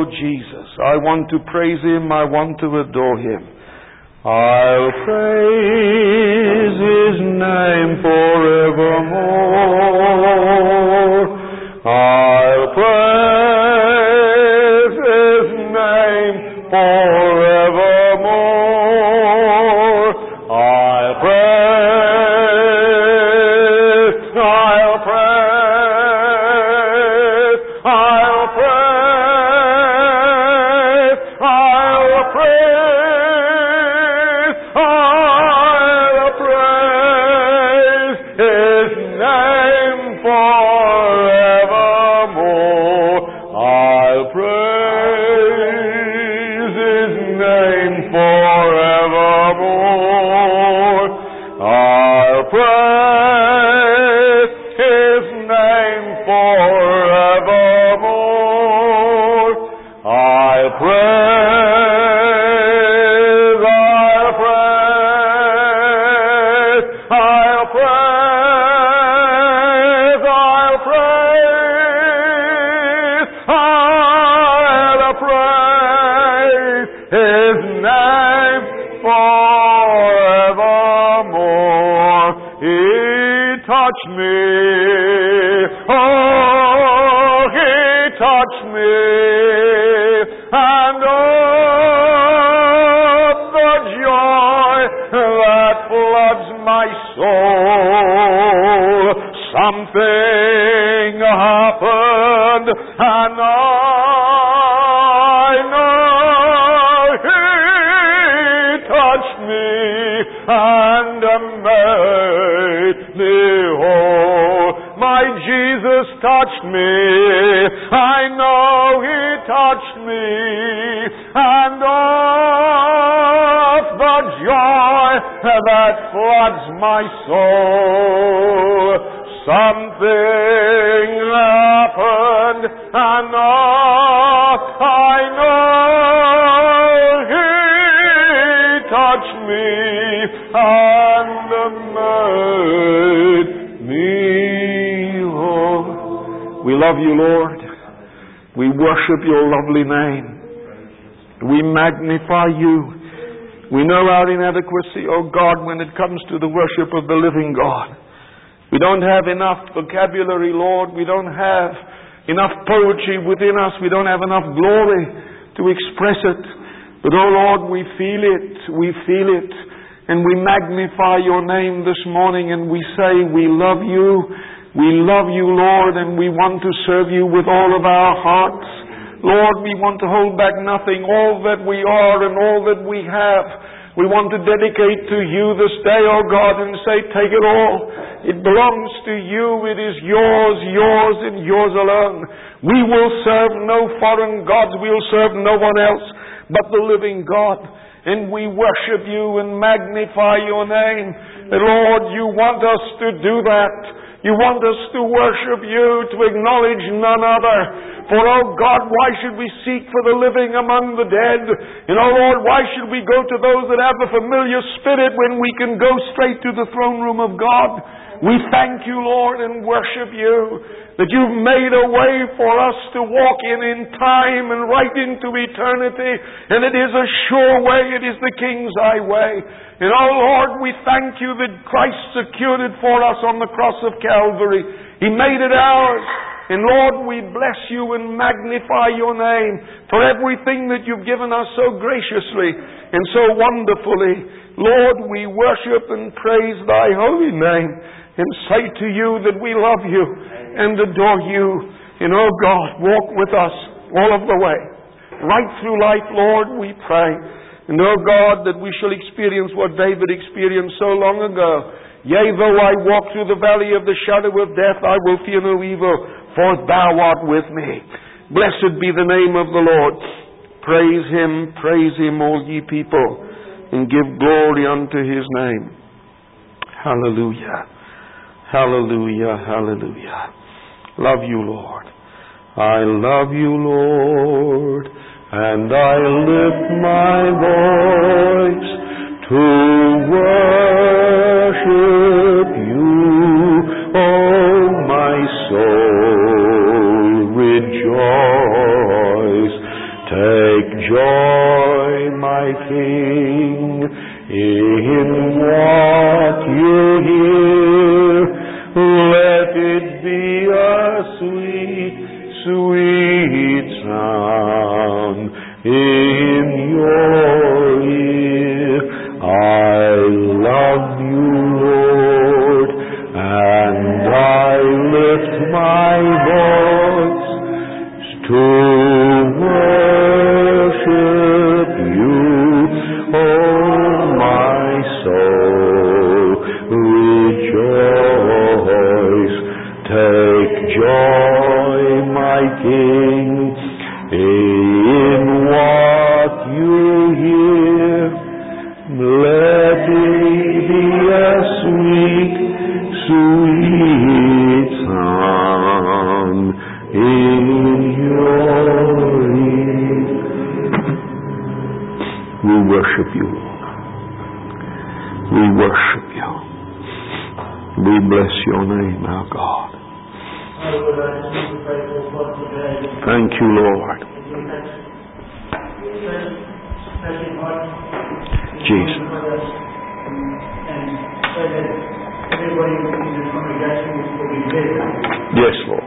Oh Jesus, I want to praise Him, I want to adore Him. I'll praise His name forevermore. I'll praise His name forevermore. I'll praise, I'll praise, I'll praise, I'll praise, I'll praise His name forevermore. I'll praise His name forevermore. I'll praise His name forevermore. I'll praise, I'll praise, I'll praise, I'll praise, I'll praise His name forevermore. He touched me, oh, He touched me, and oh, the joy that floods my soul. Something happened, and I know He touched me and made me whole. My Jesus touched me, I know He touched me, and oh, the joy that floods my soul. Something happened, and oh, I know He touched me and made me whole. We love You, Lord. We worship Your lovely name. We magnify You. We know our inadequacy, oh God, when it comes to the worship of the living God. We don't have enough vocabulary, Lord. We don't have enough poetry within us. We don't have enough glory to express it. But, oh Lord, we feel it. We feel it. And we magnify Your name this morning, and we say we love You. We love You, Lord, and we want to serve You with all of our hearts. Lord, we want to hold back nothing. All that we are and all that we have, we want to dedicate to You this day, oh God, and say, take it all. It belongs to You. It is Yours, Yours, and Yours alone. We will serve no foreign gods. We will serve no one else but the living God. And we worship You and magnify Your name. And Lord, You want us to do that. You want us to worship You, to acknowledge none other. For, oh God, why should we seek for the living among the dead? And, oh Lord, why should we go to those that have a familiar spirit when we can go straight to the throne room of God? We thank You, Lord, and worship You, that You've made a way for us to walk in time and right into eternity. And it is a sure way. It is the King's highway. And, oh Lord, we thank You that Christ secured it for us on the cross of Calvary. He made it ours. And Lord, we bless You and magnify Your name for everything that You've given us so graciously and so wonderfully. Lord, we worship and praise Thy holy name and say to You that we love You and adore You. And oh God, walk with us all of the way. Right through life, Lord, we pray. And oh God, that we shall experience what David experienced so long ago. Yea, though I walk through the valley of the shadow of death, I will fear no evil, for Thou art with me. Blessed be the name of the Lord. Praise Him, all ye people, and give glory unto His name. Hallelujah. Hallelujah. Hallelujah. Love You, Lord. I love You, Lord, and I lift my voice to worship You. Oh, my soul, rejoice, sweet sound in your ear. I love you, Lord, and I lift my voice to worship you, oh my soul, rejoice. Take joy, my King, in what you hear. Let it be a sweet, sweet sound in your ear. We worship you, Lord. We worship you. We bless your name, our God. Thank you, Lord. Jesus. Yes, Lord.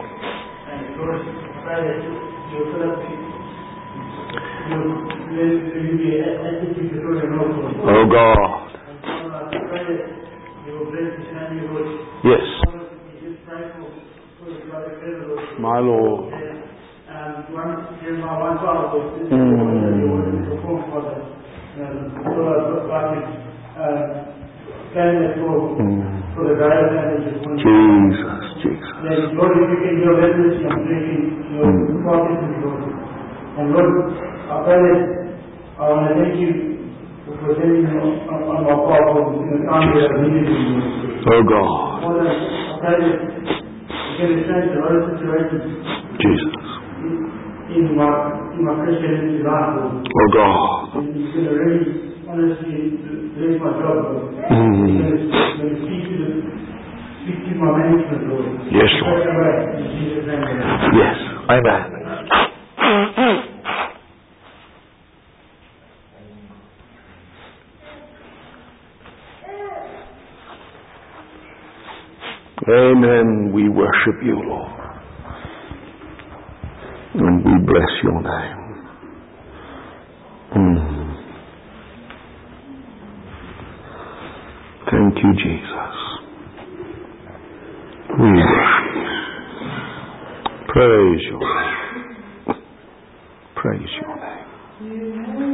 Oh God. Yes. My Lord. Jesus, Jesus. Lord, if you can your message, I'm drinking your prophet, and Lord, I pray that I want to thank you for sending me on my path in the time that I needed you. Oh God. Lord, I pray that you can change a lot of situations. Jesus. In my Christian life, Lord. Oh God. And you're going to really honestly bless my job, Lord. You're going to speak to my management, Lord. Yes, Lord. In Jesus' name, Lord. Yes. Amen. Amen. We worship you, Lord. And we bless your name. Thank you, Jesus. We worship you. Praise your name. Praise your name.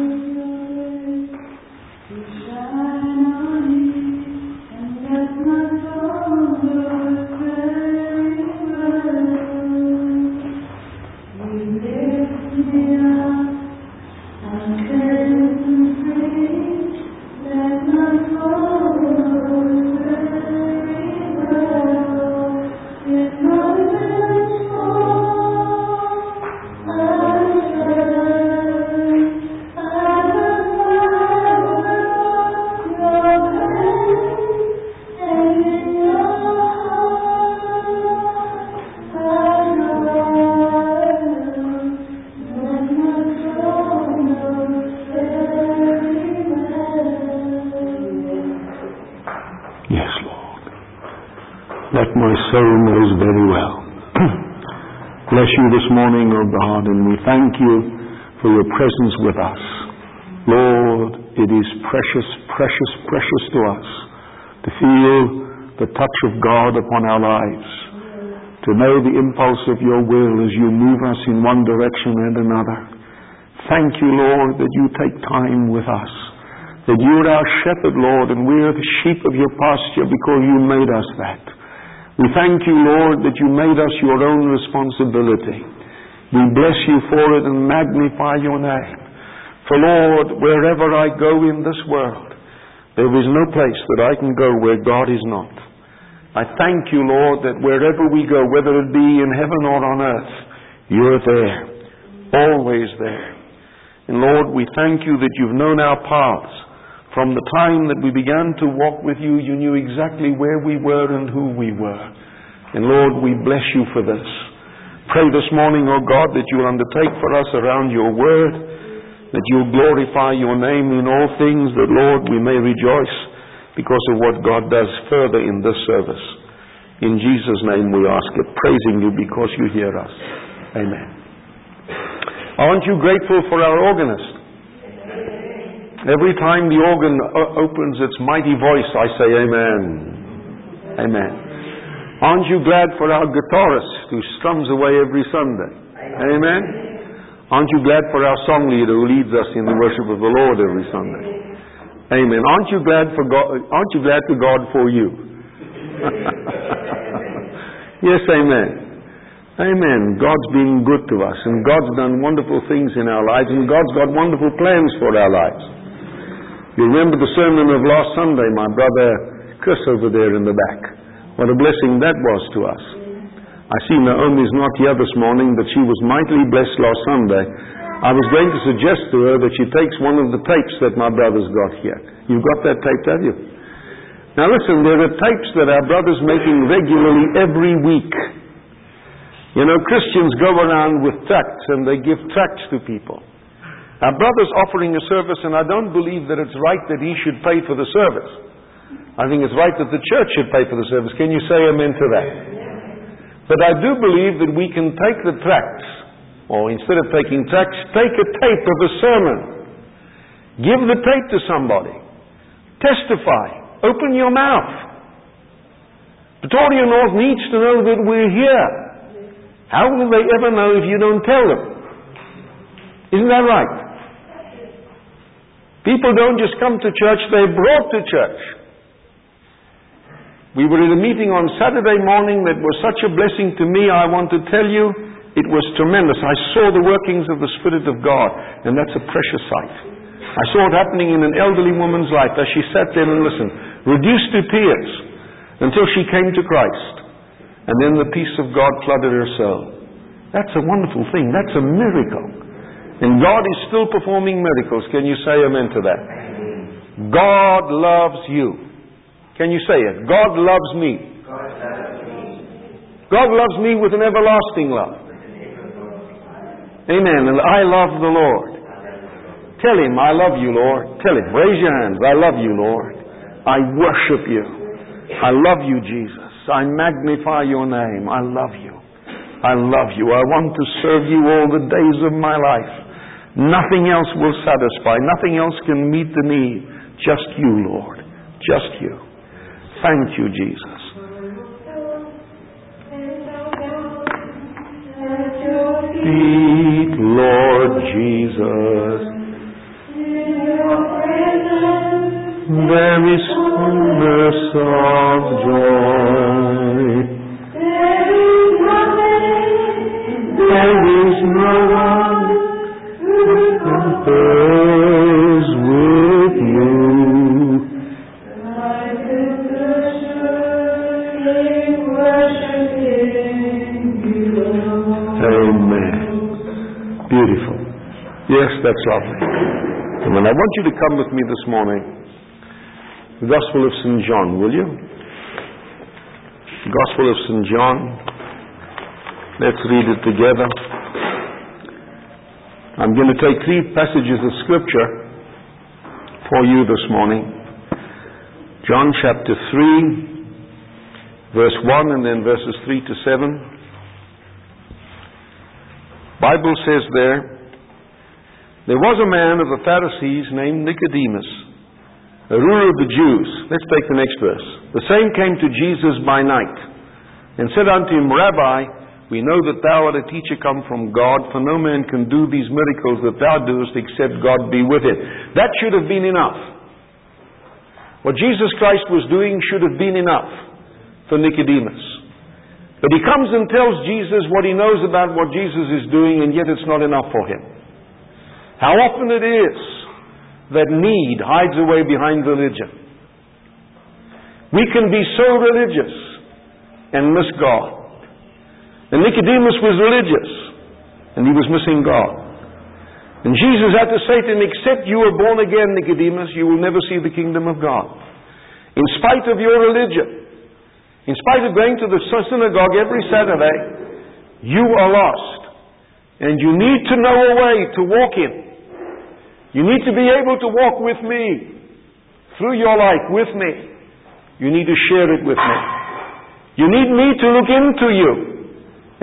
Let my soul knows very well. Bless you this morning, O God, and we thank you for your presence with us. Lord, it is precious, precious, precious to us to feel the touch of God upon our lives, to know the impulse of your will as you move us in one direction and another. Thank you, Lord, that you take time with us, that you are our shepherd, Lord, and we are the sheep of your pasture because you made us that. We thank you, Lord, that you made us your own responsibility. We bless you for it and magnify your name. For, Lord, wherever I go in this world, there is no place that I can go where God is not. I thank you, Lord, that wherever we go, whether it be in heaven or on earth, you're there, always there. And Lord, we thank you that you've known our paths. From the time that we began to walk with you, you knew exactly where we were and who we were. And Lord, we bless you for this. Pray this morning, O God, that you'll undertake for us around your word, that you'll glorify your name in all things, that, Lord, we may rejoice because of what God does further in this service. In Jesus' name we ask it, praising you because you hear us. Amen. Aren't you grateful for our organist? Every time the organ opens its mighty voice, I say amen. Amen. Aren't you glad for our guitarist who strums away every Sunday? Amen. Aren't you glad for our song leader who leads us in the worship of the Lord every Sunday? Amen. Aren't you glad for God? Aren't you glad to God for you? Yes, amen. Amen. God's been good to us, and God's done wonderful things in our lives, and God's got wonderful plans for our lives. You remember the sermon of last Sunday, my brother Chris over there in the back. What a blessing that was to us. I see Naomi's not here this morning, but she was mightily blessed last Sunday. I was going to suggest to her that she takes one of the tapes that my brother's got here. You've got that tape, have you? Now listen, there are tapes that our brother's making regularly every week. You know, Christians go around with tracts and they give tracts to people. Our brother's offering a service, and I don't believe that it's right that he should pay for the service. I think it's right that the church should pay for the service. Can you say amen to that? But I do believe that we can take the tracts, or instead of taking tracts, take a tape of a sermon. Give the tape to somebody. Testify. Open your mouth. Pretoria North needs to know that we're here. How will they ever know if you don't tell them? Isn't that right? People don't just come to church, they're brought to church. We were in a meeting on Saturday morning that was such a blessing to me. I want to tell you, it was tremendous. I saw the workings of the Spirit of God, and that's a precious sight. I saw it happening in an elderly woman's life as she sat there and listened, reduced to tears until she came to Christ. And then the peace of God flooded her soul. That's a wonderful thing. That's a miracle. And God is still performing miracles. Can you say amen to that? God loves you. Can you say it? God loves me. God loves me with an everlasting love. Amen. And I love the Lord. Tell Him, I love you, Lord. Tell Him. Raise your hands. I love you, Lord. I worship you. I love you, Jesus. I magnify your name. I love you. I love you. I want to serve you all the days of my life. Nothing else will satisfy. Nothing else can meet the need. Just you, Lord. Just you. Thank you, Jesus. Feet, Lord Jesus. There is fullness of joy. There is no one who compares with you. Amen. Beautiful. Yes, that's lovely. And I want you to come with me this morning. The Gospel of St. John, will you? The Gospel of St. John. Let's read it together. I'm going to take 3 passages of Scripture for you this morning. John chapter 3, verse 1, and then verses 3 to 7. Bible says there was a man of the Pharisees named Nicodemus, a ruler of the Jews. Let's take the next verse. The same came to Jesus by night, and said unto him, Rabbi, we know that thou art a teacher come from God, for no man can do these miracles that thou doest except God be with him. That should have been enough. What Jesus Christ was doing should have been enough for Nicodemus. But he comes and tells Jesus what he knows about what Jesus is doing, and yet it's not enough for him. How often it is that need hides away behind religion. We can be so religious and miss God. And Nicodemus was religious, and he was missing God. And Jesus had to say to him, except you are born again, Nicodemus, you will never see the kingdom of God. In spite of your religion, in spite of going to the synagogue every Saturday, you are lost. And you need to know a way to walk in. You need to be able to walk with me, through your life, with me. You need to share it with me. You need me to look into you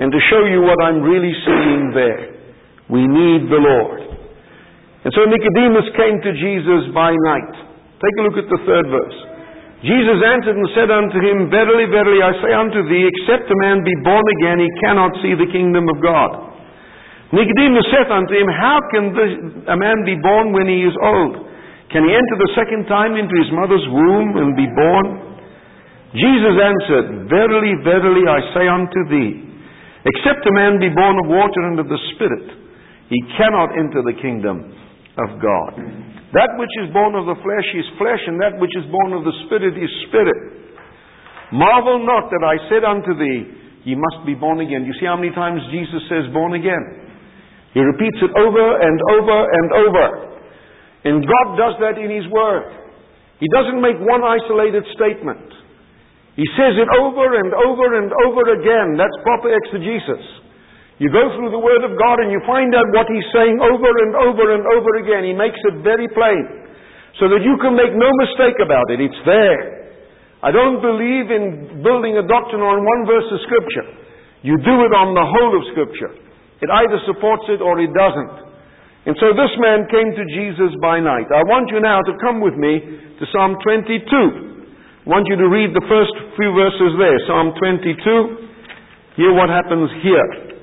and to show you what I'm really seeing there. We need the Lord. And so Nicodemus came to Jesus by night. Take a look at the 3rd verse. Jesus answered and said unto him, Verily, verily, I say unto thee, except a man be born again, he cannot see the kingdom of God. Nicodemus saith unto him, How can a man be born when he is old? Can he enter the second time into his mother's womb and be born? Jesus answered, Verily, verily, I say unto thee, except a man be born of water and of the Spirit, he cannot enter the kingdom of God. That which is born of the flesh is flesh, and that which is born of the Spirit is spirit. Marvel not that I said unto thee, ye must be born again. You see how many times Jesus says born again? He repeats it over and over and over. And God does that in His Word. He doesn't make one isolated statement. He says it over and over and over again. That's proper exegesis. You go through the Word of God and you find out what He's saying over and over and over again. He makes it very plain so that you can make no mistake about it. It's there. I don't believe in building a doctrine on one verse of Scripture. You do it on the whole of Scripture. It either supports it or it doesn't. And so this man came to Jesus by night. I want you now to come with me to Psalm 22. I want you to read the first few verses there. Psalm 22. Hear what happens here.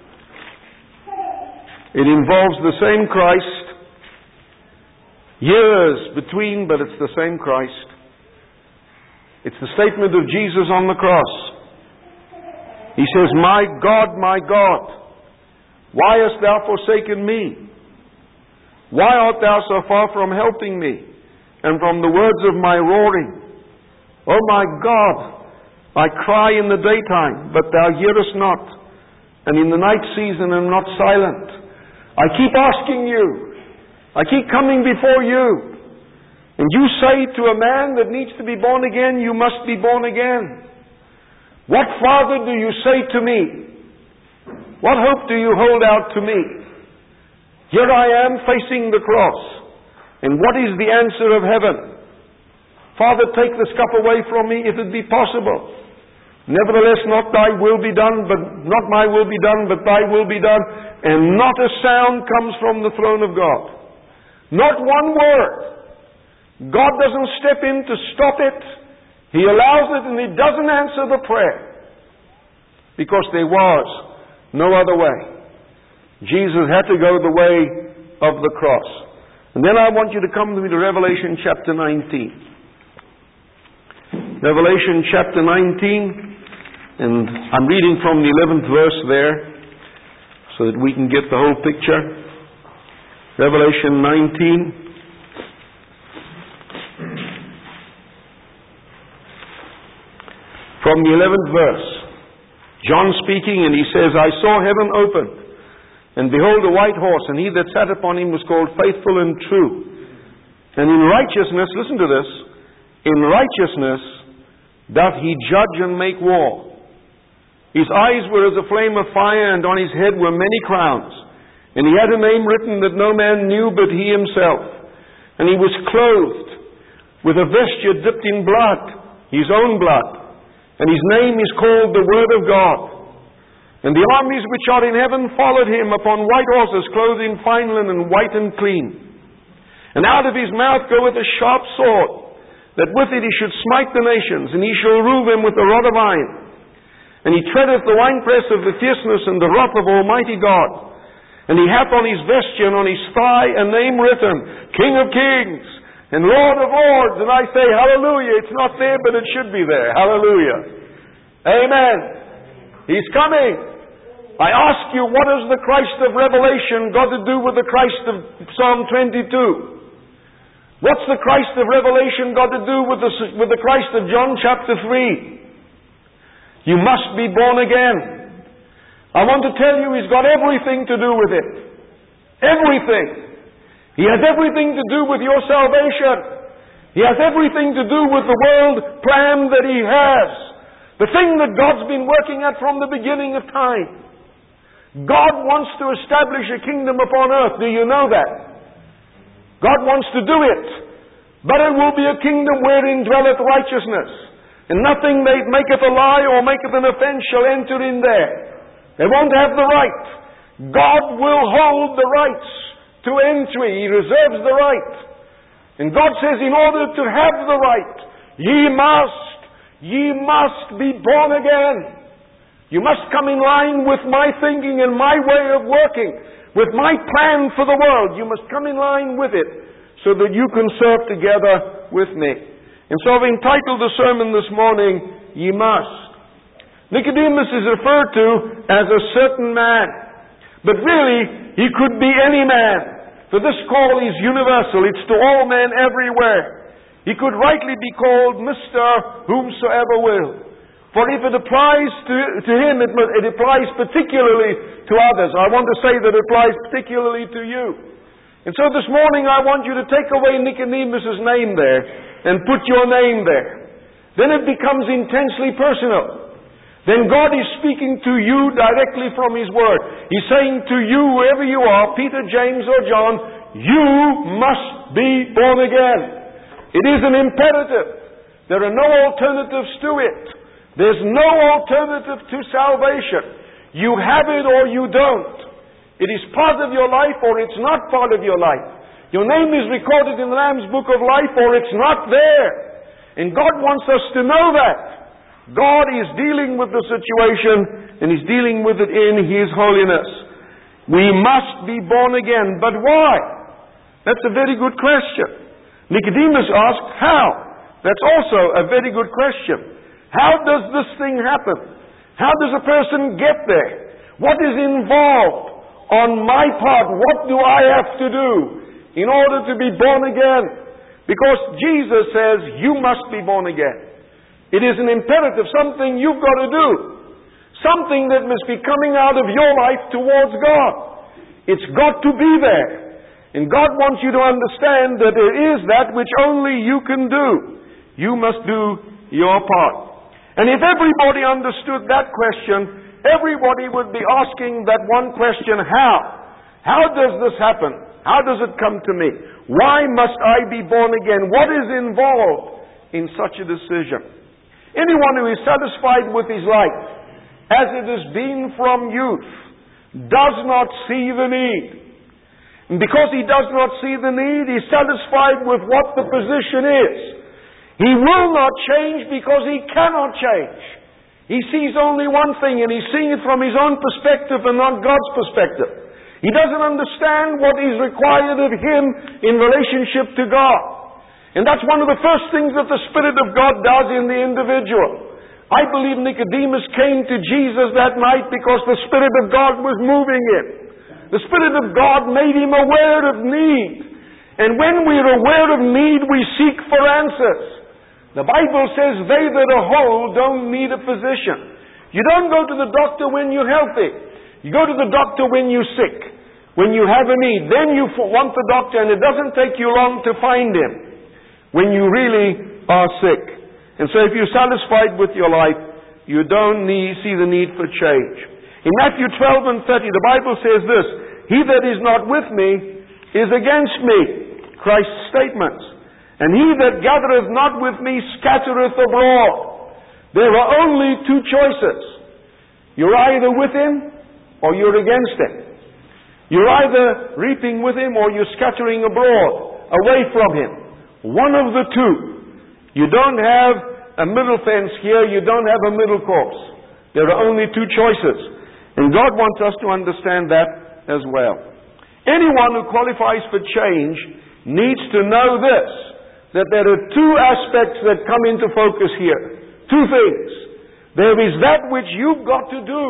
It involves the same Christ. Years between, but it's the same Christ. It's the statement of Jesus on the cross. He says, my God, why hast thou forsaken me? Why art thou so far from helping me, and from the words of my roaring? O my God, I cry in the daytime, but thou hearest not, and in the night season am not silent. I keep asking you. I keep coming before you. And you say to a man that needs to be born again, you must be born again. What father do you say to me? What hope do you hold out to me? Here I am facing the cross. And what is the answer of heaven? Father, take this cup away from me if it be possible. Nevertheless, not thy will be done, but not my will be done, but thy will be done. And not a sound comes from the throne of God. Not one word. God doesn't step in to stop it. He allows it, and He doesn't answer the prayer. Because there was no other way. Jesus had to go the way of the cross. And then I want you to come with me to Revelation chapter 19. Revelation chapter 19. And I'm reading from the 11th verse there, so that we can get the whole picture. Revelation 19. From the 11th verse. John speaking, and he says, I saw heaven opened, and behold a white horse, and he that sat upon him was called Faithful and True. And in righteousness, listen to this, in righteousness doth he judge and make war. His eyes were as a flame of fire, and on his head were many crowns. And he had a name written that no man knew but he himself. And he was clothed with a vesture dipped in blood, his own blood. And his name is called the Word of God. And the armies which are in heaven followed him upon white horses, clothed in fine linen, white and clean. And out of his mouth goeth a sharp sword, that with it he should smite the nations, and he shall rule them with a rod of iron. And he treadeth the winepress of the fierceness and the wrath of Almighty God. And he hath on his vesture and on his thigh a name written, King of Kings and Lord of Lords. And I say, hallelujah. It's not there, but it should be there. Hallelujah. Amen. He's coming. I ask you, what has the Christ of Revelation got to do with the Christ of Psalm 22? What's the Christ of Revelation got to do with the Christ of John chapter 3? You must be born again. I want to tell you, He's got everything to do with it. Everything. He has everything to do with your salvation. He has everything to do with the world plan that He has. The thing that God's been working at from the beginning of time. God wants to establish a kingdom upon earth. Do you know that? God wants to do it. But it will be a kingdom wherein dwelleth righteousness. And nothing that maketh a lie or maketh an offense shall enter in there. They won't have the right. God will hold the rights to entry. He reserves the right. And God says, in order to have the right, ye must be born again. You must come in line with my thinking and my way of working, with my plan for the world. You must come in line with it so that you can serve together with me. And so I've entitled the sermon this morning, Ye Must. Nicodemus is referred to as a certain man. But really, he could be any man. For this call is universal. It's to all men everywhere. He could rightly be called Mr. Whomsoever will. For if it applies to him, it applies particularly to others. I want to say that it applies particularly to you. And so this morning I want you to take away Nicodemus' name there and put your name there. Then it becomes intensely personal. Then God is speaking to you directly from His Word. He's saying to you, wherever you are, Peter, James, or John, you must be born again. It is an imperative. There are no alternatives to it. There's no alternative to salvation. You have it or you don't. It is part of your life or it's not part of your life. Your name is recorded in the Lamb's Book of Life or it's not there. And God wants us to know that. God is dealing with the situation and He's dealing with it in His holiness. We must be born again. But why? That's a very good question. Nicodemus asked, how? That's also a very good question. How does this thing happen? How does a person get there? What is involved on my part? What do I have to do in order to be born again? Because Jesus says, you must be born again. It is an imperative, something you've got to do. Something that must be coming out of your life towards God. It's got to be there. And God wants you to understand that there is that which only you can do. You must do your part. And if everybody understood that question, everybody would be asking that one question, how? How does this happen? How does it come to me? Why must I be born again? What is involved in such a decision? Anyone who is satisfied with his life, as it has been from youth, does not see the need. And because he does not see the need, he's satisfied with what the position is. He will not change because he cannot change. He sees only one thing, and he's seeing it from his own perspective and not God's perspective. He doesn't understand what is required of him in relationship to God. And that's one of the first things that the Spirit of God does in the individual. I believe Nicodemus came to Jesus that night because the Spirit of God was moving him. The Spirit of God made him aware of need. And when we're aware of need, we seek for answers. The Bible says, they that are whole don't need a physician. You don't go to the doctor when you're healthy. You go to the doctor when you're sick, when you have a need. Then you want the doctor, and it doesn't take you long to find him when you really are sick. And so if you're satisfied with your life, you don't see the need for change. In Matthew 12 and 30, the Bible says this, he that is not with me is against me. Christ's statements. And he that gathereth not with me scattereth abroad. There are only two choices. You're either with him or you're against him. You're either reaping with him or you're scattering abroad, away from him. One of the two. You don't have a middle fence here. You don't have a middle course. There are only two choices. And God wants us to understand that as well. Anyone who qualifies for change needs to know this, that there are two aspects that come into focus here. Two things. There is that which you've got to do,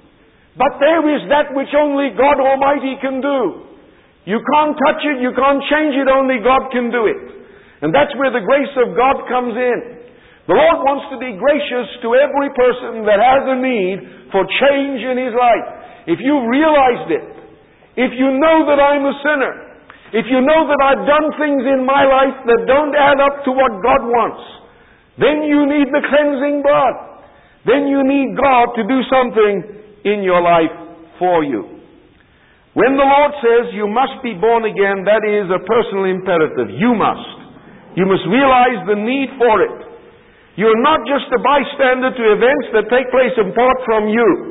but there is that which only God Almighty can do. You can't touch it, you can't change it, only God can do it. And that's where the grace of God comes in. The Lord wants to be gracious to every person that has a need for change in his life. If you've realized it, if you know that I'm a sinner, if you know that I've done things in my life that don't add up to what God wants, then you need the cleansing blood. Then you need God to do something in your life for you. When the Lord says you must be born again, that is a personal imperative. You must. You must realize the need for it. You're not just a bystander to events that take place apart from you.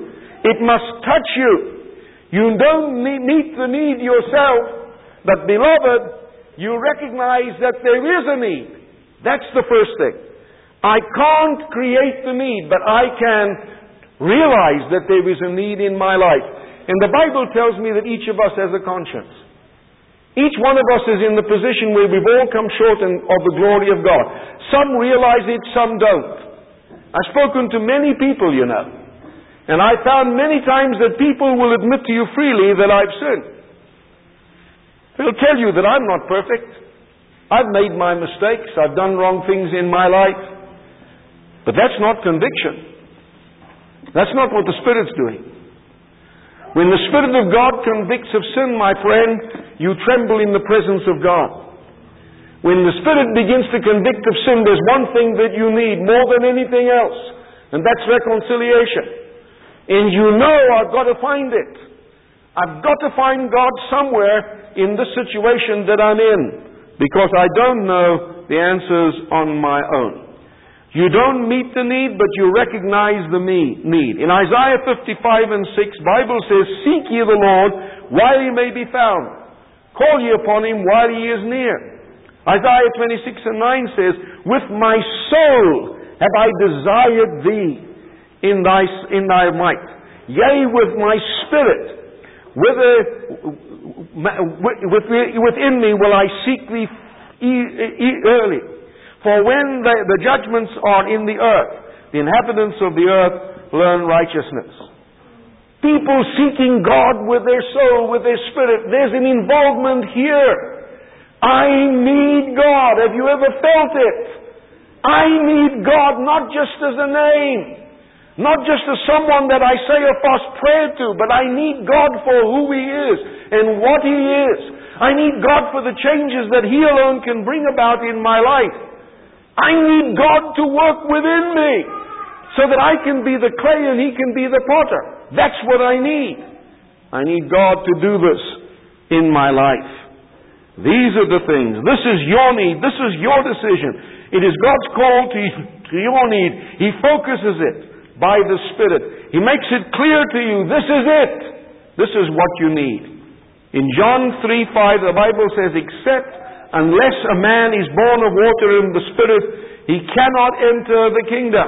It must touch you. You don't meet the need yourself, but beloved, you recognize that there is a need. That's the first thing. I can't create the need, but I can realize that there is a need in my life. And the Bible tells me that each of us has a conscience. Each one of us is in the position where we've all come short of the glory of God. Some realize it, some don't. I've spoken to many people, you know. And I found many times that people will admit to you freely that I've sinned. They'll tell you that I'm not perfect. I've made my mistakes. I've done wrong things in my life. But that's not conviction. That's not what the Spirit's doing. When the Spirit of God convicts of sin, my friend, you tremble in the presence of God. When the Spirit begins to convict of sin, there's one thing that you need more than anything else, and that's reconciliation. And you know I've got to find it. I've got to find God somewhere in the situation that I'm in, because I don't know the answers on my own. You don't meet the need, but you recognize the need. In Isaiah 55 and 6, Bible says, "Seek ye the Lord while he may be found. Call ye upon him while he is near." Isaiah 26 and 9 says, "With my soul have I desired thee in thy might. Yea, with my spirit, within me will I seek thee early. For when the judgments are in the earth, the inhabitants of the earth learn righteousness." People seeking God with their soul, with their spirit. There's an involvement here. I need God. Have you ever felt it? I need God not just as a name, not just as someone that I say a fast prayer to, but I need God for who He is and what He is. I need God for the changes that He alone can bring about in my life. I need God to work within me so that I can be the clay and He can be the potter. That's what I need. I need God to do this in my life. These are the things. This is your need. This is your decision. It is God's call to your need. He focuses it by the Spirit. He makes it clear to you, this is it. This is what you need. In John 3:5, the Bible says, "Except unless a man is born of water and the Spirit, he cannot enter the kingdom."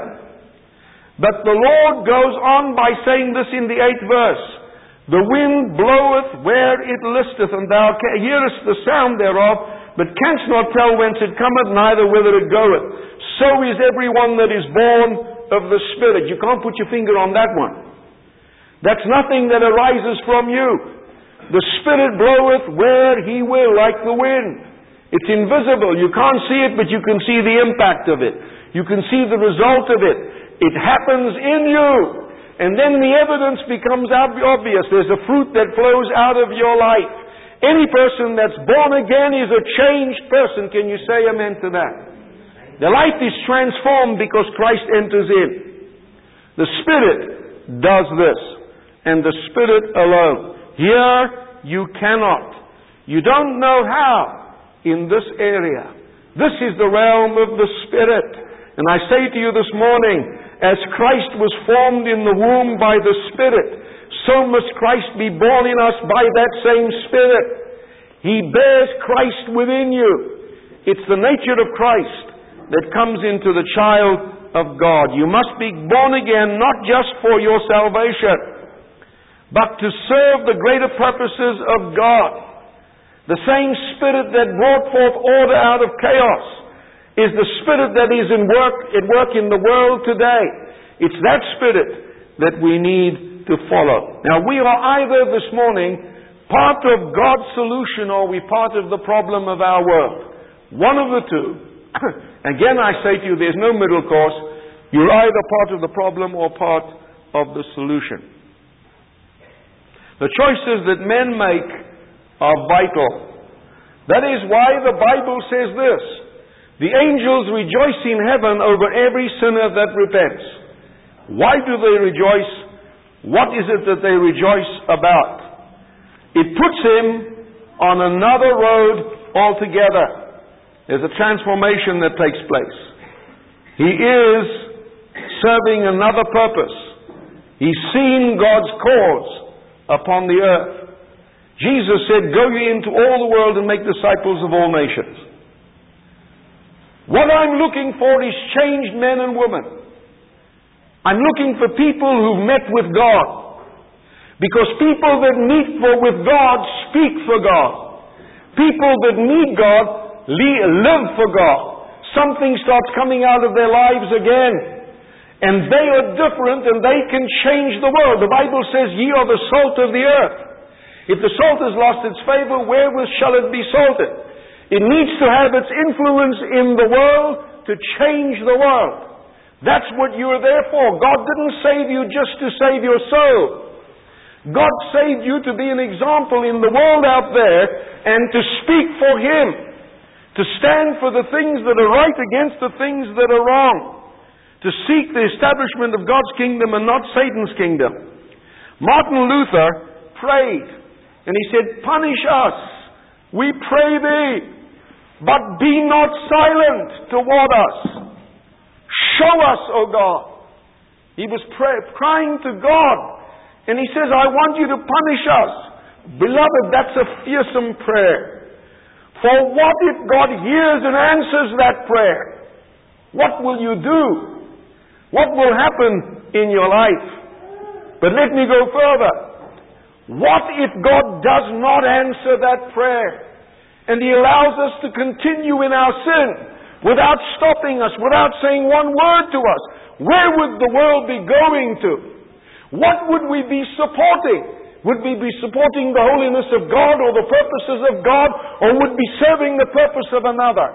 But the Lord goes on by saying this in the 8th verse. "The wind bloweth where it listeth, and thou hearest the sound thereof, but canst not tell whence it cometh, neither whither it goeth. So is everyone that is born of the Spirit." You can't put your finger on that one. That's nothing that arises from you. The Spirit bloweth where He will, like the wind. It's invisible. You can't see it, but you can see the impact of it. You can see the result of it. It happens in you. And then the evidence becomes obvious. There's a fruit that flows out of your life. Any person that's born again is a changed person. Can you say amen to that? Their life is transformed because Christ enters in. The Spirit does this. And the Spirit alone. Here you cannot. You don't know how. In this area. This is the realm of the Spirit. And I say to you this morning, as Christ was formed in the womb by the Spirit, so must Christ be born in us by that same Spirit. He bears Christ within you. It's the nature of Christ that comes into the child of God. You must be born again, not just for your salvation, but to serve the greater purposes of God. The same Spirit that brought forth order out of chaos is the Spirit that is at work in the world today. It's that Spirit that we need to follow. Now, we are either this morning part of God's solution or we're part of the problem of our world. One of the two. Again, I say to you, there's no middle course. You're either part of the problem or part of the solution. The choices that men make are vital. That is why the Bible says this: the angels rejoice in heaven over every sinner that repents. Why do they rejoice? What is it that they rejoice about? It puts him on another road altogether. There's a transformation that takes place. He is serving another purpose. He's seen God's cause upon the earth. Jesus said, "Go ye into all the world and make disciples of all nations." What I'm looking for is changed men and women. I'm looking for people who've met with God. Because people that meet with God speak for God. People that need God live for God. Something starts coming out of their lives again. And they are different and they can change the world. The Bible says, "Ye are the salt of the earth." If the salt has lost its favor, wherewith shall it be salted? It needs to have its influence in the world to change the world. That's what you are there for. God didn't save you just to save your soul. God saved you to be an example in the world out there and to speak for Him. To stand for the things that are right against the things that are wrong. To seek the establishment of God's kingdom and not Satan's kingdom. Martin Luther prayed and he said, "Punish us, we pray Thee, but be not silent toward us. Show us, O God." He was crying to God. And he says, "I want you to punish us." Beloved, that's a fearsome prayer. For what if God hears and answers that prayer? What will you do? What will happen in your life? But let me go further. What if God does not answer that prayer? And He allows us to continue in our sin without stopping us, without saying one word to us. Where would the world be going to? What would we be supporting? Would we be supporting the holiness of God or the purposes of God, or would we be serving the purpose of another?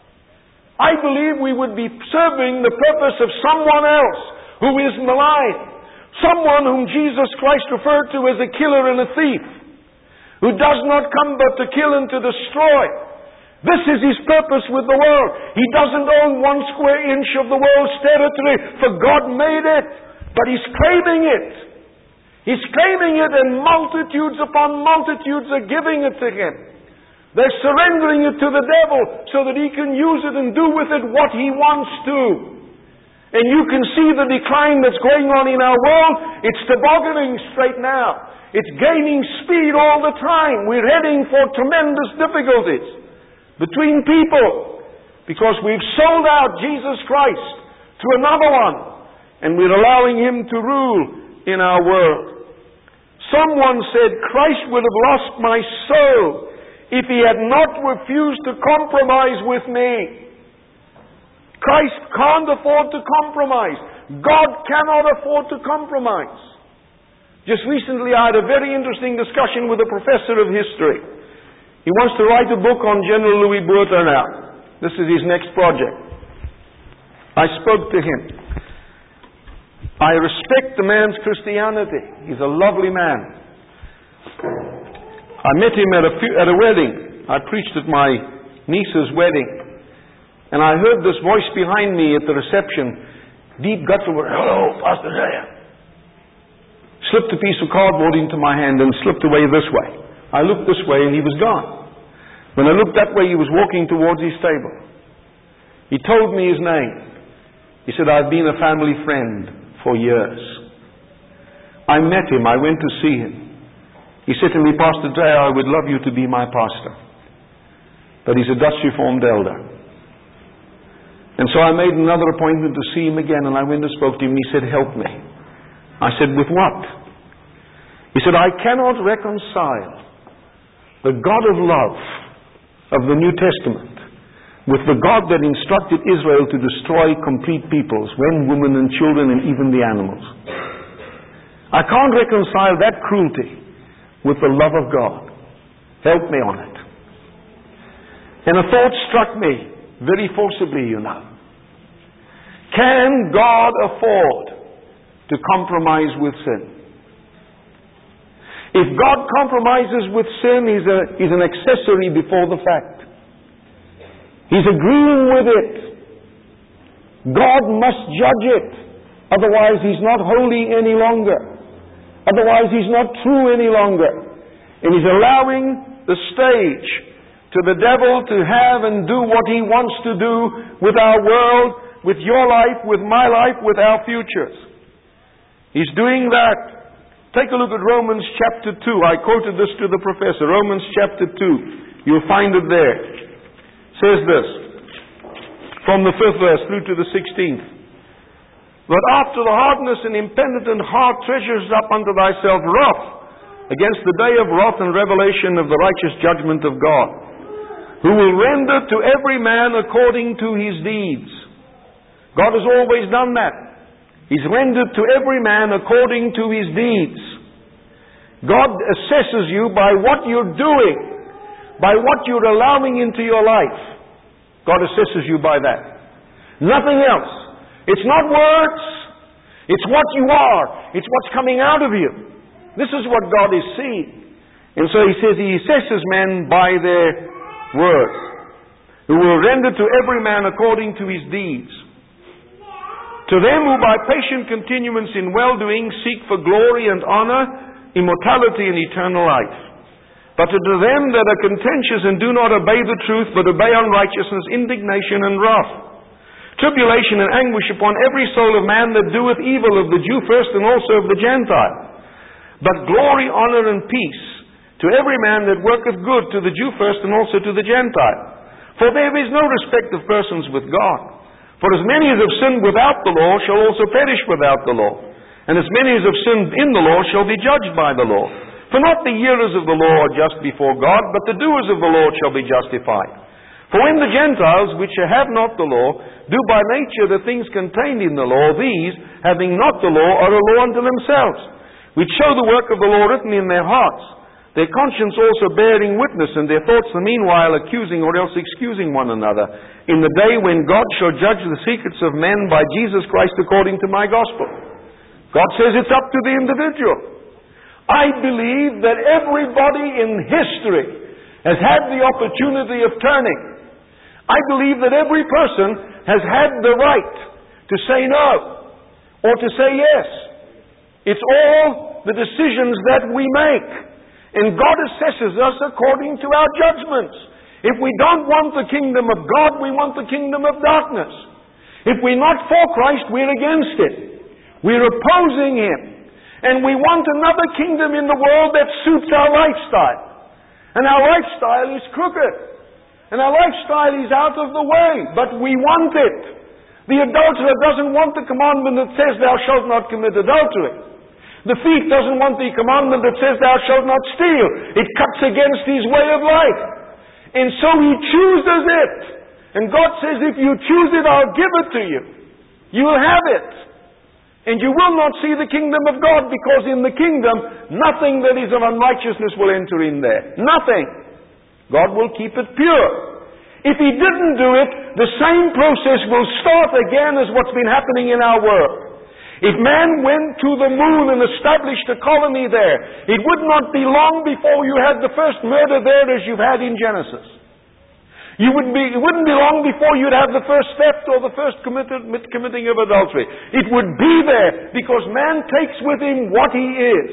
I believe we would be serving the purpose of someone else who is maligned. Someone whom Jesus Christ referred to as a killer and a thief, who does not come but to kill and to destroy. This is His purpose with the world. He doesn't own 1 square inch of the world's territory, for God made it. But He's claiming it. He's claiming it, and multitudes upon multitudes are giving it to Him. They're surrendering it to the devil so that he can use it and do with it what he wants to. And you can see the decline that's going on in our world. It's tobogganing straight now. It's gaining speed all the time. We're heading for tremendous difficulties between people because we've sold out Jesus Christ to another one. And we're allowing Him to rule in our world. Someone said, "Christ would have lost my soul if He had not refused to compromise with me." Christ can't afford to compromise. God cannot afford to compromise. Just recently I had a very interesting discussion with a professor of history. He wants to write a book on General Louis Botha now. This is his next project. I spoke to him. I respect the man's Christianity. He's a lovely man. I met him at a wedding. I preached at my niece's wedding. And I heard this voice behind me at the reception, deep guttural word, "Hello, Pastor Zaya." Slipped a piece of cardboard into my hand and slipped away this way. I looked this way and he was gone. When I looked that way, he was walking towards his table. He told me his name. He said, "I've been a family friend for years." I met him. I went to see him. He said to me, "Pastor Zaya, I would love you to be my pastor." But he's a Dutch Reformed elder. And so I made another appointment to see him again, and I went and spoke to him, and he said, "Help me." I said, "With what?" He said, "I cannot reconcile the God of love of the New Testament with the God that instructed Israel to destroy complete peoples, men, women, and children, and even the animals. I can't reconcile that cruelty with the love of God. Help me on it." And a thought struck me very forcibly, you know. Can God afford to compromise with sin? If God compromises with sin, He's an accessory before the fact. He's agreeing with it. God must judge it. Otherwise He's not holy any longer. Otherwise He's not true any longer. And He's allowing the stage to the devil to have and do what he wants to do with our world, with your life, with my life, with our futures. He's doing that. Take a look at Romans chapter 2. I quoted this to the professor. Romans chapter 2. You'll find it there. It says this, from the 5th verse through to the 16th. But after the hardness and impenitent heart treasures up unto thyself wrath against the day of wrath and revelation of the righteous judgment of God, who will render to every man according to his deeds. God has always done that. He's rendered to every man according to his deeds. God assesses you by what you're doing, by what you're allowing into your life. God assesses you by that. Nothing else. It's not words. It's what you are. It's what's coming out of you. This is what God is seeing. And so He says He assesses men by their words, who will render to every man according to his deeds. To them who by patient continuance in well-doing seek for glory and honor, immortality and eternal life. But to them that are contentious and do not obey the truth, but obey unrighteousness, indignation and wrath, tribulation and anguish upon every soul of man that doeth evil, of the Jew first and also of the Gentile. But glory, honor and peace to every man that worketh good, to the Jew first and also to the Gentile. For there is no respect of persons with God. For as many as have sinned without the law shall also perish without the law. And as many as have sinned in the law shall be judged by the law. For not the hearers of the law are just before God, but the doers of the law shall be justified. For when the Gentiles, which have not the law, do by nature the things contained in the law, these, having not the law, are a law unto themselves, which show the work of the law written in their hearts, their conscience also bearing witness, and their thoughts the meanwhile accusing or else excusing one another, in the day when God shall judge the secrets of men by Jesus Christ according to my gospel. God says it's up to the individual. I believe that everybody in history has had the opportunity of turning. I believe that every person has had the right to say no or to say yes. It's all the decisions that we make. And God assesses us according to our judgments. If we don't want the kingdom of God, we want the kingdom of darkness. If we're not for Christ, we're against it. We're opposing Him. And we want another kingdom in the world that suits our lifestyle. And our lifestyle is crooked. And our lifestyle is out of the way. But we want it. The adulterer doesn't want the commandment that says thou shalt not commit adultery. The thief doesn't want the commandment that says thou shalt not steal. It cuts against his way of life. And so he chooses it. And God says, if you choose it, I'll give it to you. You will have it. And you will not see the kingdom of God, because in the kingdom, nothing that is of unrighteousness will enter in there. Nothing. God will keep it pure. If He didn't do it, the same process will start again as what's been happening in our world. If man went to the moon and established a colony there, it would not be long before you had the first murder there as you've had in Genesis. It wouldn't be long before you'd have the first theft or the first committing of adultery. It would be there because man takes with him what he is.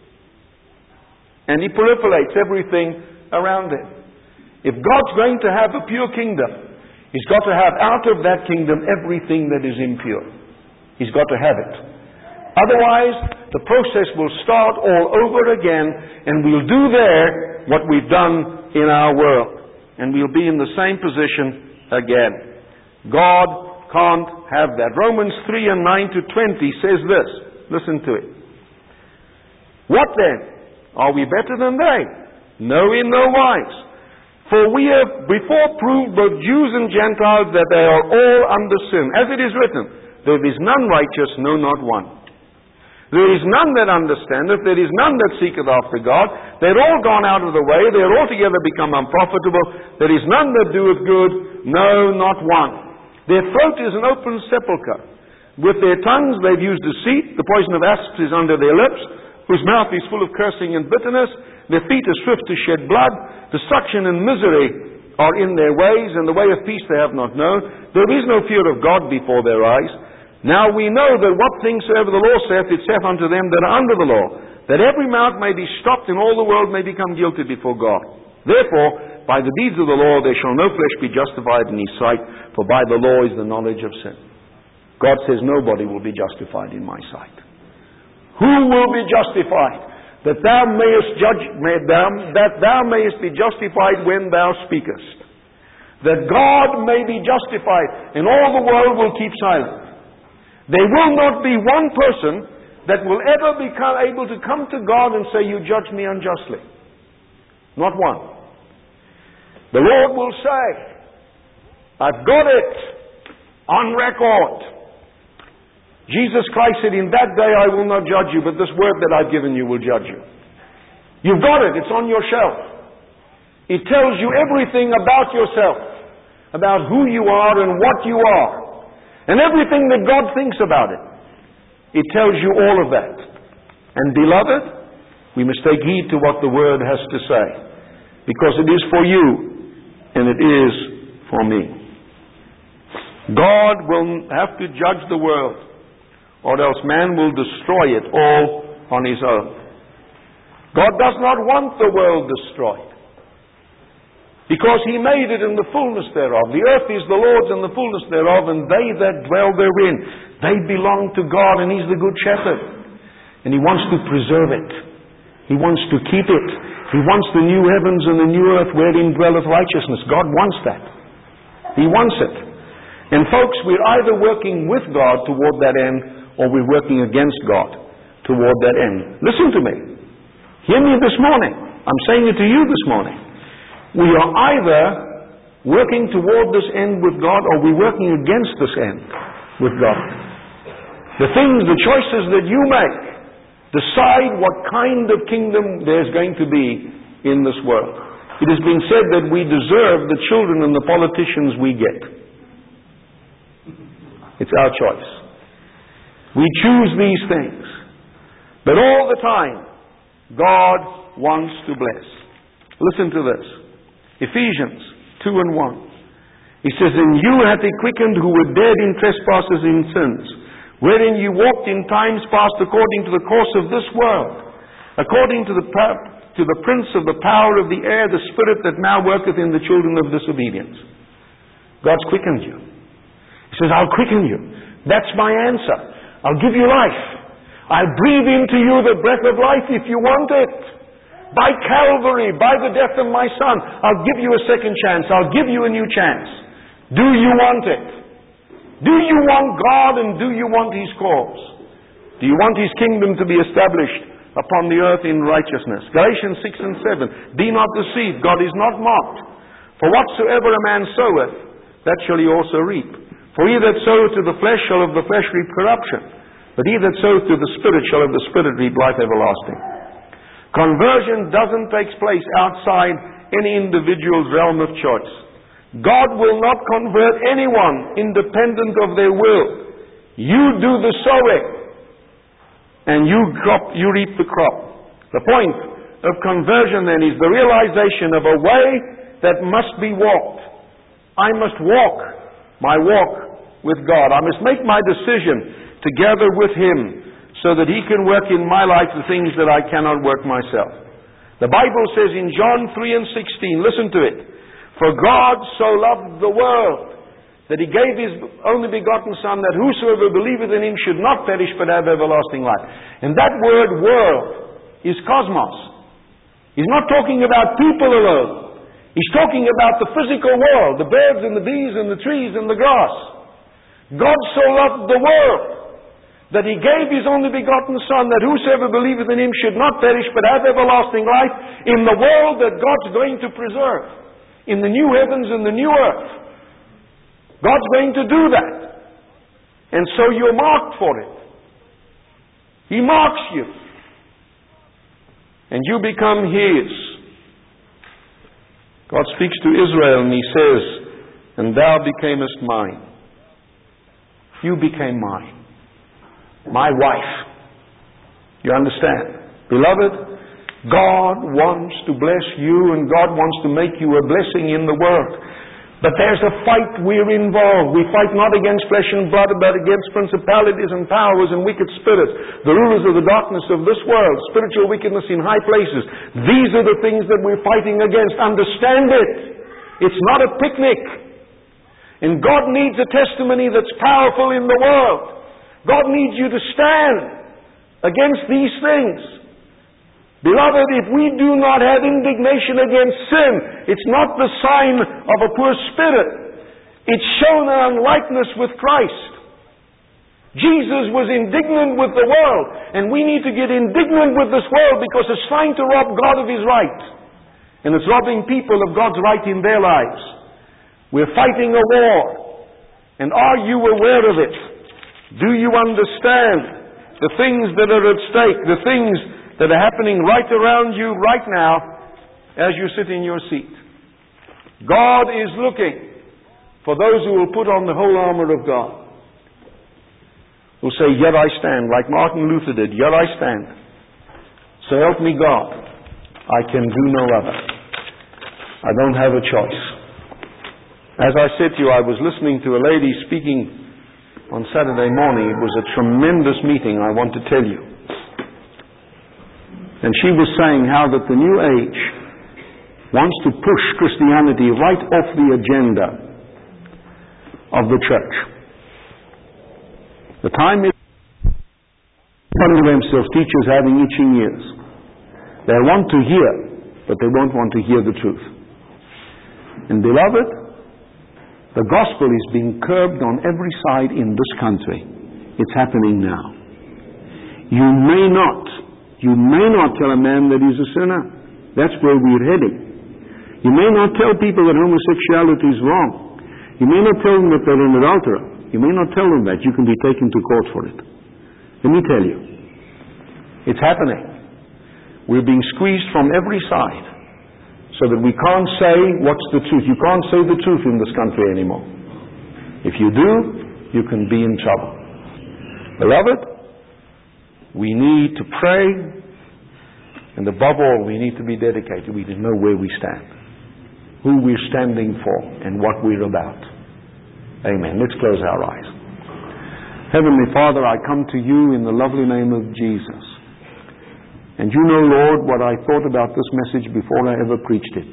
And he proliferates everything around him. If God's going to have a pure kingdom, He's got to have out of that kingdom everything that is impure. He's got to have it. Otherwise, the process will start all over again, and we'll do there what we've done in our world. And we'll be in the same position again. God can't have that. Romans 3 and 9 to 20 says this. Listen to it. What then? Are we better than they? No, in no wise. For we have before proved both Jews and Gentiles that they are all under sin. As it is written, there is none righteous, no, not one. There is none that understandeth, there is none that seeketh after God. They're all gone out of the way, they're altogether become unprofitable. There is none that doeth good, no, not one. Their throat is an open sepulchre. With their tongues they've used deceit, the poison of asps is under their lips, whose mouth is full of cursing and bitterness. Their feet are swift to shed blood. Destruction and misery are in their ways, and the way of peace they have not known. There is no fear of God before their eyes. Now we know that what things soever the law saith, it saith unto them that are under the law, that every mouth may be stopped, and all the world may become guilty before God. Therefore, by the deeds of the law there shall no flesh be justified in His sight, for by the law is the knowledge of sin. God says nobody will be justified in my sight. Who will be justified? That thou mayest be justified when thou speakest. That God may be justified, and all the world will keep silent. There will not be one person that will ever become able to come to God and say, you judge me unjustly. Not one. The Lord will say, I've got it on record. Jesus Christ said, in that day I will not judge you, but this word that I've given you will judge you. You've got it. It's on your shelf. It tells you everything about yourself, about who you are and what you are, and everything that God thinks about it. It tells you all of that. And beloved, we must take heed to what the Word has to say, because it is for you and it is for me. God will have to judge the world, or else man will destroy it all on his own. God does not want the world destroyed, because He made it in the fullness thereof. The earth is the Lord's and the fullness thereof, and they that dwell therein. They belong to God, and He's the good shepherd. And He wants to preserve it. He wants to keep it. He wants the new heavens and the new earth wherein dwelleth righteousness. God wants that. He wants it. And folks, we're either working with God toward that end, or we're working against God toward that end. Listen to me. Hear me this morning. I'm saying it to you this morning. We are either working toward this end with God, or we're working against this end with God. The things, the choices that you make, decide what kind of kingdom there's going to be in this world. It has been said that we deserve the children and the politicians we get. It's our choice. We choose these things. But all the time, God wants to bless. Listen to this. Ephesians 2:1. He says, "And you hath He quickened who were dead in trespasses and sins, wherein you walked in times past according to the course of this world, according to the prince of the power of the air, the spirit that now worketh in the children of disobedience." God's quickened you. He says, I'll quicken you. That's my answer. I'll give you life. I'll breathe into you the breath of life if you want it. By Calvary, by the death of my Son, I'll give you a second chance. I'll give you a new chance. Do you want it? Do you want God, and do you want His cause? Do you want His kingdom to be established upon the earth in righteousness? Galatians 6 and 7. Be not deceived, God is not mocked. For whatsoever a man soweth, that shall he also reap. For he that soweth to the flesh shall of the flesh reap corruption, but he that soweth to the Spirit shall of the Spirit reap life everlasting. Conversion doesn't take place outside any individual's realm of choice. God will not convert anyone independent of their will. You do the sowing, and you reap the crop. The point of conversion then is the realization of a way that must be walked. I must walk my walk with God. I must make my decision together with Him, so that He can work in my life the things that I cannot work myself. The Bible says in John 3 and 16, listen to it, "For God so loved the world, that He gave His only begotten Son, that whosoever believeth in Him should not perish, but have everlasting life." And that word world is cosmos. He's not talking about people alone. He's talking about the physical world, the birds and the bees and the trees and the grass. God so loved the world, that He gave His only begotten Son, that whosoever believeth in Him should not perish, but have everlasting life, in the world that God's going to preserve, in the new heavens and the new earth. God's going to do that. And so you're marked for it. He marks you. And you become His. God speaks to Israel and He says, "And thou becamest mine." You became mine. My wife. You understand? Beloved, God wants to bless you, and God wants to make you a blessing in the world. But there's a fight we're involved. We fight not against flesh and blood, but against principalities and powers and wicked spirits, the rulers of the darkness of this world, spiritual wickedness in high places. These are the things that we're fighting against. Understand it. It's not a picnic. And God needs a testimony that's powerful in the world. God needs you to stand against these things. Beloved, if we do not have indignation against sin, it's not the sign of a poor spirit. It's shown an unlikeness with Christ. Jesus was indignant with the world, and we need to get indignant with this world because it's trying to rob God of His right. And it's robbing people of God's right in their lives. We're fighting a war. And are you aware of it? Do you understand the things that are at stake, the things that are happening right around you right now as you sit in your seat? God is looking for those who will put on the whole armor of God. Who say, yet I stand, like Martin Luther did, yet I stand. So help me God, I can do no other. I don't have a choice. As I said to you, I was listening to a lady speaking on Saturday morning. It was a tremendous meeting, I want to tell you. And she was saying how that the New Age wants to push Christianity right off the agenda of the church. The time is telling themselves, teachers having itching ears. They want to hear, but they won't want to hear the truth. And beloved, the gospel is being curbed on every side in this country. It's happening now. You may not tell a man that he's a sinner. That's where we're heading. You may not tell people that homosexuality is wrong. You may not tell them that they're an adulterer. You may not tell them that. You can be taken to court for it. Let me tell you. It's happening. We're being squeezed from every side so that we can't say what's the truth. You can't say the truth in this country anymore. If you do, you can be in trouble. Beloved, we need to pray, and above all, we need to be dedicated. We need to know where we stand, who we're standing for, and what we're about. Amen. Let's close our eyes. Heavenly Father, I come to you in the lovely name of Jesus. And you know, Lord, what I thought about this message before I ever preached it.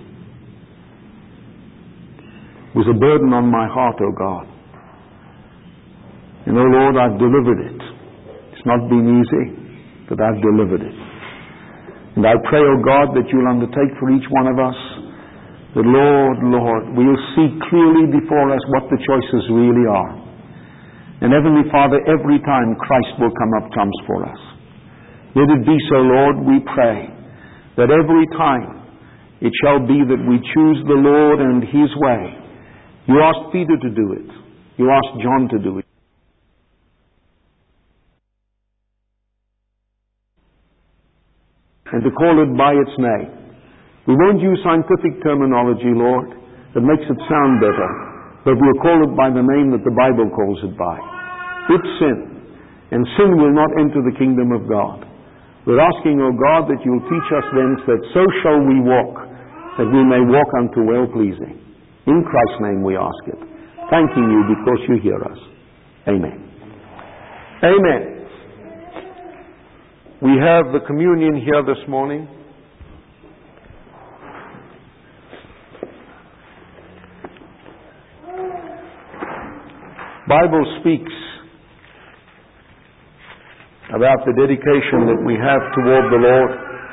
It was a burden on my heart, oh God. And oh Lord, I've delivered it. It's not been easy, but I've delivered it. And I pray, oh God, that you'll undertake for each one of us that, Lord, we'll see clearly before us what the choices really are. And Heavenly Father, every time Christ will come up trumps for us. Let it be so, Lord, we pray, that every time it shall be that we choose the Lord and His way. You asked Peter to do it. You asked John to do it. And to call it by its name. We won't use scientific terminology, Lord, that makes it sound better, but we'll call it by the name that the Bible calls it by. It's sin, and sin will not enter the kingdom of God. We're asking, O God, that you'll teach us thence that so shall we walk, that we may walk unto well-pleasing. In Christ's name we ask it, thanking you because you hear us. Amen. Amen. We have the communion here this morning. Bible speaks about the dedication that we have toward the Lord.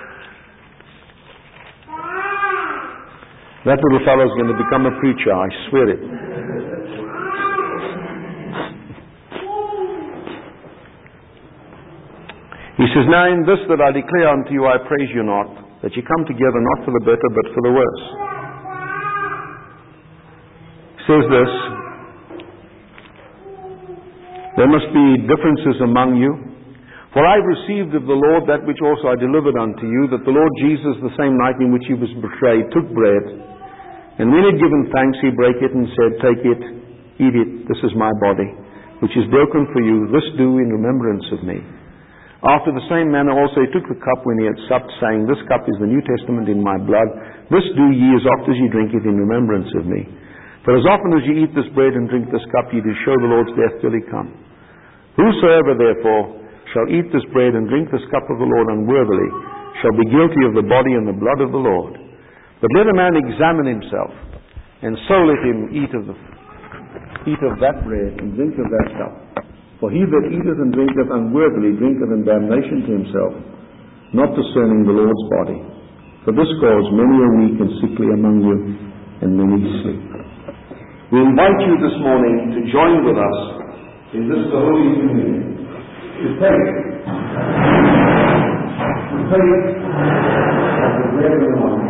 That little fellow's going to become a preacher, I swear it. He says, now in this that I declare unto you, I praise you not, that you come together not for the better, but for the worse. He says this, there must be differences among you. For I received of the Lord that which also I delivered unto you, that the Lord Jesus, the same night in which he was betrayed, took bread, and when he had given thanks, he brake it and said, take it, eat it, this is my body, which is broken for you. This do in remembrance of me. After the same manner also he took the cup when he had supped, saying, this cup is the New Testament in my blood. This do ye as oft as ye drink it in remembrance of me. For as often as ye eat this bread and drink this cup, ye do show the Lord's death till he come. Whosoever therefore shall eat this bread and drink this cup of the Lord unworthily shall be guilty of the body and the blood of the Lord. But let a man examine himself, and so let him eat of that bread and drink of that cup. For he that eateth and drinketh unworthily drinketh in damnation to himself, not discerning the Lord's body. For this cause many are weak and sickly among you, and many sleep. We invite you this morning to join with us in this the Holy Communion, to take of the bread and wine.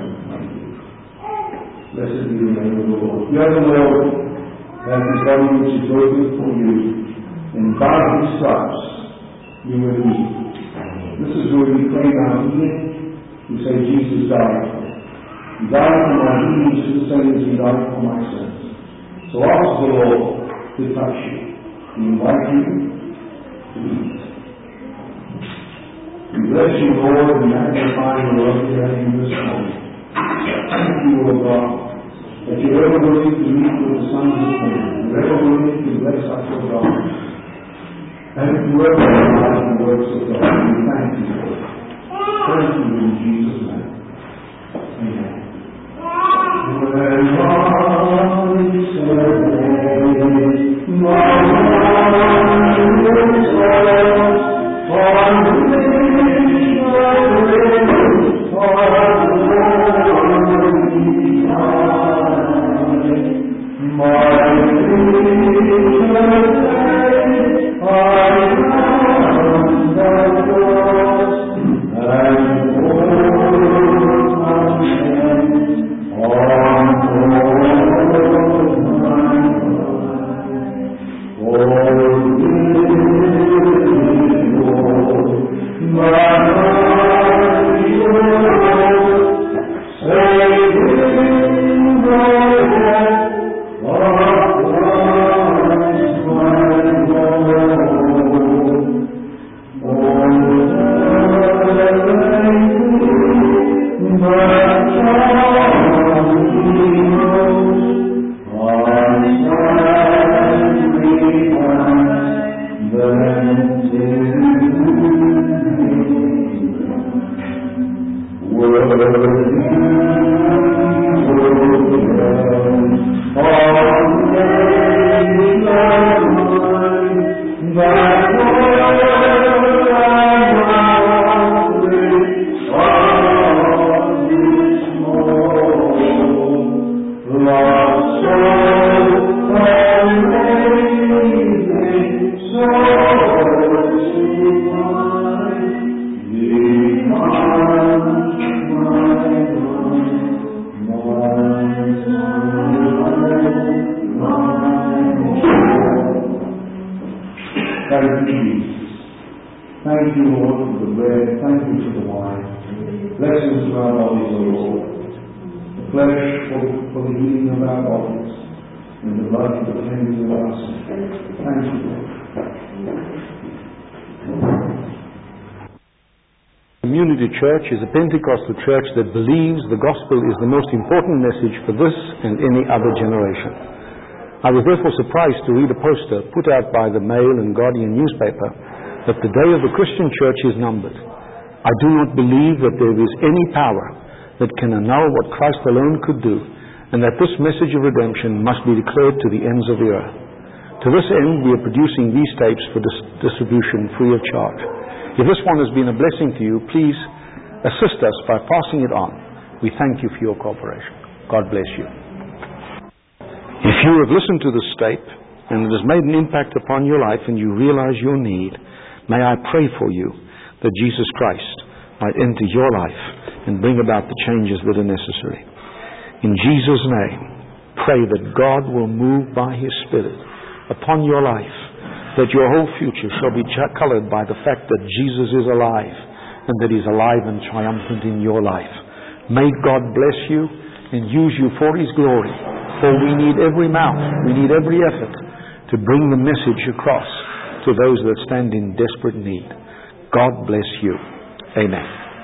Blessed be the name of the Lord. You are the Lord, that the body which is broken for you, and by his stripes you will heal. This is where we pray our healing. We say, Jesus died. He died for my healing to the same as he died for my sins. So ask the Lord to touch you. We invite you to eat. We bless you, Lord, and magnify and love your name this morning. Thank you, Lord God, that you're ever willing to meet with the sons of men. You're ever willing to bless us, O God. And to work in our lives and works of God. We thank you, Lord. Thank you in Jesus' name. Amen. Thank you, Lord, for the bread. Thank you for the wine. Blessings to our bodies, O Lord. The flesh for the healing of our bodies, and the blood for the cleansing of our sins. Thank you, Lord. Community Church is a Pentecostal church that believes the gospel is the most important message for this and any other generation. I was therefore surprised to read a poster put out by the Mail and Guardian newspaper that the day of the Christian church is numbered. I do not believe that there is any power that can annul what Christ alone could do, and that this message of redemption must be declared to the ends of the earth. To this end, we are producing these tapes for distribution free of charge. If this one has been a blessing to you, please assist us by passing it on. We thank you for your cooperation. God bless you. If you have listened to this tape and it has made an impact upon your life and you realize your need, may I pray for you that Jesus Christ might enter your life and bring about the changes that are necessary. In Jesus' name, pray that God will move by His Spirit upon your life, that your whole future shall be colored by the fact that Jesus is alive and that He's alive and triumphant in your life. May God bless you and use you for His glory, for we need every mouth, we need every effort to bring the message across to those that stand in desperate need. God bless you. Amen.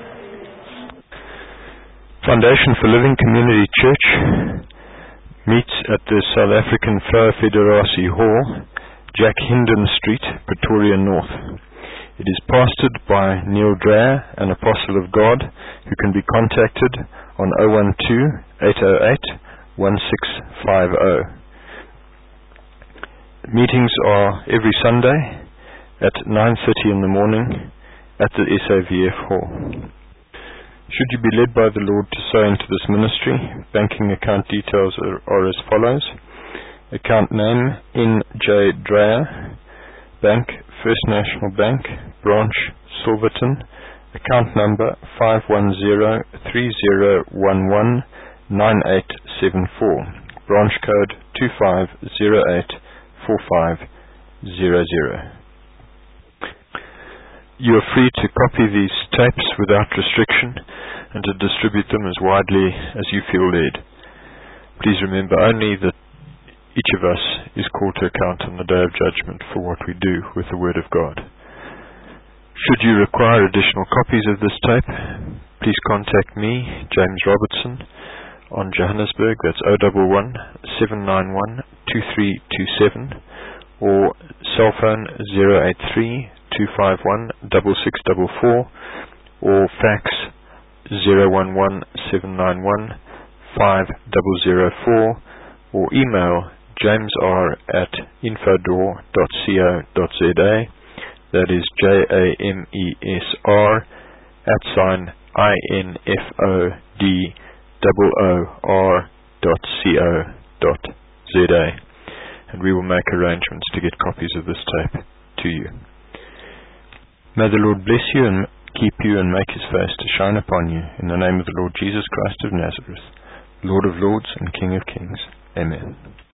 Foundation for Living Community Church meets at the South African Vroue Federasie Hall, Jack Hinden Street, Pretoria North. It is pastored by Neil Dreyer, an apostle of God, who can be contacted on 012-808-1650. Meetings are every Sunday at 9:30 in the morning at the SAVF Hall. Should you be led by the Lord to sow into this ministry, banking account details are as follows. Account name, N.J. Dreyer, Bank, First National Bank, Branch, Silverton, account number 51030119874, branch code 25084500. You are free to copy these tapes without restriction and to distribute them as widely as you feel led. Please remember only that each of us is called to account on the day of judgment for what we do with the Word of God. Should you require additional copies of this tape, please contact me, James Robertson, on Johannesburg, that's 011 791 2327, or cell phone 083 251 6644, or fax 011 791 5004, or email jamesr@infodor.co.za. That is JAMESR@infodor.co.za, and we will make arrangements to get copies of this tape to you. May the Lord bless you and keep you and make His face to shine upon you, in the name of the Lord Jesus Christ of Nazareth, Lord of Lords and King of Kings. Amen.